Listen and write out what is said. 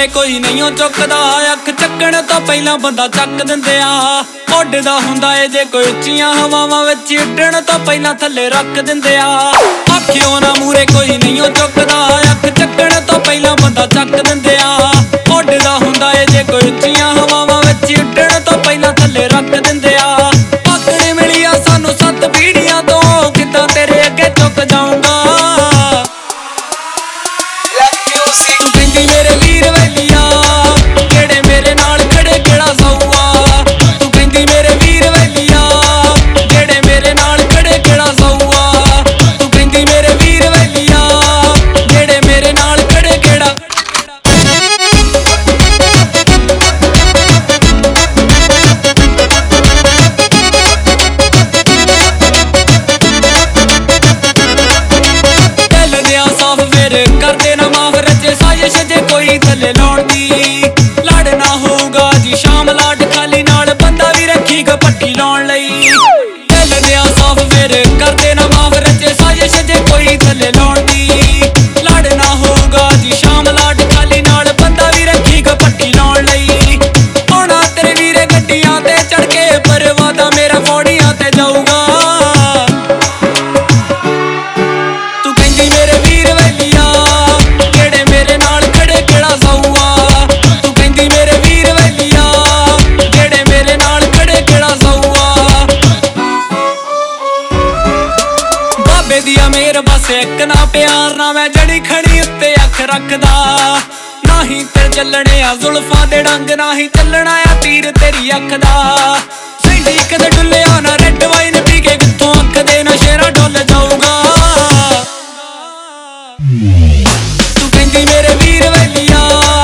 ਮੂਰੇ ਕੋਈ ਨਹੀਂ ਓ ਚੁੱਕਦਾ, ਅੱਖ ਚੱਕਣ ਤੋਂ ਪਹਿਲਾਂ ਬੰਦਾ ਚੱਕ ਦਿੰਦੇ ਆ। ਉੱਡਦਾ ਹੁੰਦਾ ਏ ਜੇ ਕੋਈ ਉੱਚੀਆਂ ਹਵਾਵਾਂ ਵਿੱਚ, ਉੱਡਣ ਤੋਂ ਪਹਿਲਾਂ ਥੱਲੇ ਰੱਖ ਦਿੰਦੇ ਆ। ਆਖਿਓ ਨਾ ਮੂਰੇ ਕੋਈ ਨਹੀਂ ਓ ਚੁੱਕਦਾ, ਅੱਖ ਚੱਕਣ ਤੋਂ ਪਹਿਲਾਂ ਬੰਦਾ ਚੱਕ ਦਿੰਦੇ ਆ। ਉੱਡਦਾ ਹੁੰਦਾ ਏ ਜੇ ਕੋਈ ਉੱਚੀਆਂ ਹਵਾਵਾਂ ਵਿੱਚ, ਉੱਡਣ ਤੋਂ ਪਹਿਲਾਂ ਥੱਲੇ ਰੱਖ ਦਿੰਦੇ ਆ। ਆਕੜ ਮਿਲੀ ਆ ਸਾਨੂੰ 7 ਪੀੜ੍ਹੀਆਂ ਤੋਂ, ਕਿੱਦਾਂ ਤੇਰੇ ਅੱਗੇ ਝੁਕ ਜਾਊਂਗਾ। ਤੂੰ ਕਹਿੰਦੀ ਮੇਰੇ ਵੀਰ ਵੈਲੀਆ, ਜਿਹੜੇ ਮੇਰੇ ਨਾਲ ਖੜੇ ਕਿਹੜਾ ਸਊਆ। ਤੂੰ ਕਹਿੰਦੀ ਮੇਰੇ ਵੀਰ ਵੈਲੀਆ, ਜਿਹੜੇ ਮੇਰੇ ਨਾਲ ਖੜੇ ਕਿਹੜਾ ਸਊਆ। ਤੂੰ ਕਹਿੰਦੀ ਮੇਰੇ ਵੀਰ ਵੈਲੀਆ, ਜਿਹੜੇ ਮੇਰੇ ਨਾਲ ਖੜੇ ਕਿਹੜਾ। ਦਿਲ ਦਿਆ ਸਾਫ ਫਿਰ ਕਰਦੇ ਨਾ ਮਾਫ, ਰਚੇ ਸਾਜ਼ਿਸ਼ ਜੇ ਕੋਈ ਥੱਲੇ ਲਾਉਣ ਦੀ। ਲੜ ਨਾ ਹੋਊਗਾ ਜੀ ਸ਼ਾਮ ਲਾਟ ਖਾਲੀ, ਨਾਲ ਬੰਦਾ ਵੀ ਰੱਖੀ ਗਾ ਪੱਟੀ ਲਾਉਣ ਲਈ। ਦਿਲ ਦਿਆ ਸਾਫ ਫਿਰ ਕਰਦੇ ਨਾ ਮਾਫ, ਰਚੇ ਸਾਜ਼ਿਸ਼ ਜੇ ਕੋਈ ਥੱਲੇ ਲਾਉਣ ਦੀ। ਲੜ ਨਾ ਹੋਊਗਾ ਜੀ ਸ਼ਾਮ ਲਾਟ ਖਾਲੀ, ਨਾਲ ਬੰਦਾ ਵੀ ਰੱਖੀ ਗਾ ਪੱਟੀ ਲਾਉਣ ਲਈ। ਆਉਣਾ ਤੇਰੇ ਵੀਰੇ ਗੱਡੀਆਂ ਤੇ ਚੜ ਕੇ, ਪਰਵਾਦਾ ਮੇਰਾ ਫੌੜੀਆਂ ਤੇ ਜਾਊਗਾ। ਤੂੰ ਕਹਿੰਦੀ ਮੇਰੇ ਵੀਰ ਵੈਲੀਆ, ਜਿਹੜੇ ਮੇਰੇ ਨਾਲ ਖੜੇ ਕਿਹੜਾ ਸਊਆ। ਤੂੰ ਕਹਿੰਦੀ ਮੇਰੇ ਵੀਰ ਵੈਲੀਆ, ਜਿਹੜੇ ਮੇਰੇ ਨਾਲ ਖੜੇ ਕਿਹੜਾ ਸਊਆ। ਬਾਬੇ ਦੀ ਆ ਮੇਰ ਬਸ ਇੱਕ ਨਾ ਪਿਆਰ, ਨਾ ਮੈਂ ਜੜੀ ਖੜੀ ਉੱਤੇ ਅੱਖ ਰੱਖਦਾ। ਨਾ ਹੀ ਤੇ ਚੱਲਣੇ ਆ ਜ਼ੁਲਫਾਂ ਦੇ ਡੰਗ, ਨਾ ਹੀ ਚੱਲਣਾ ਆ ਤੀਰ ਤੇਰੀ ਅੱਖ ਦਾ। ਸੈਂਡੀ ਕਦੇ ਡੁੱਲਿਆ ਨਾ ਰੈੱਡ ਵਾਈਨ ਪੀ ਕੇ, ਕਿੱਥੋਂ ਅੱਖ ਦੇ ਨਸ਼ੇਰਾ ਡੁੱਲ ਜਾਊਗਾ। ਤੂੰ ਕਹਿੰਦੀ ਮੇਰੇ ਵੀਰ ਵੈਲੀਆ,